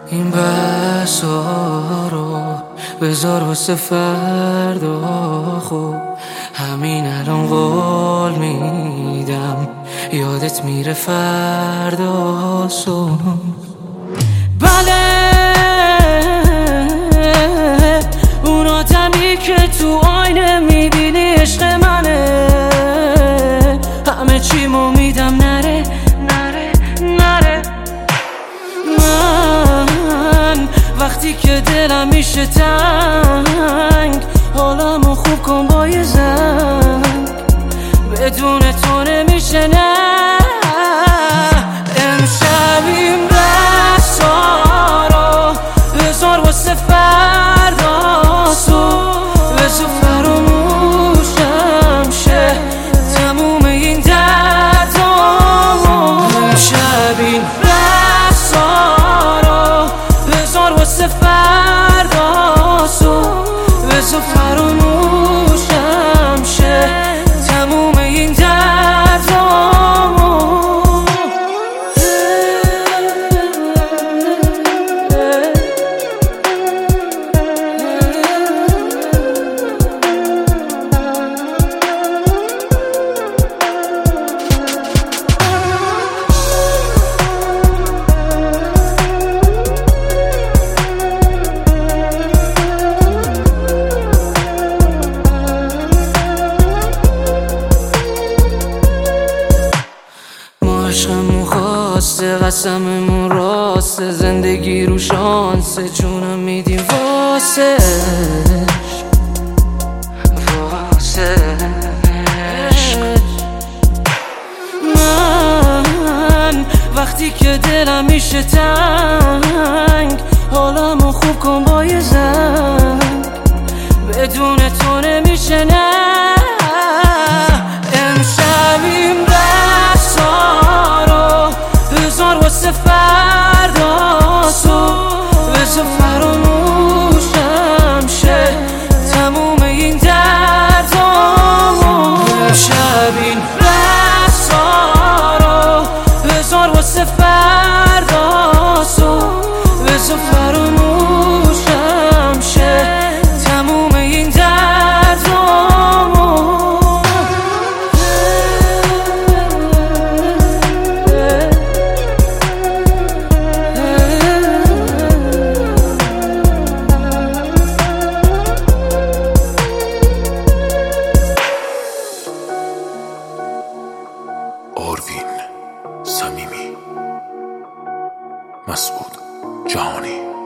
این بحثا رو بذار واسه فردا، خب همین الان قول میدم یادت میره فردا بله اون آدمی که تو آینه میبینی عشق منه، همه چیمو میدم نره من وقتی که دلم میشه تنگ حالمو خوب کن با یه زنگ، بدون تو نمیشه نه. امشب این بحثا رو بذار واسه فردا، بذار فراموشم شه تموم این دردامو. امشب این بحثا رو بذار واسه فردا، بذار فراموشم شه تموم این دردامو. عشقمون خواسته قسممون راسته، زندگی رو شانسه جونم میدیم واسش. من وقتی که دلم میشه تنگ حالمو خوب کن با یه زنگ، بدون تو نمیشه نه. امشب این بحثا رو بذار واسه فردا، بذار فراموشم شه تموم این دردامو. امشب این بحثا رو بذار واسه فردا، بذار فراموشم شه تموم این دردامو. آروین صمیمی، مسعود جهانی.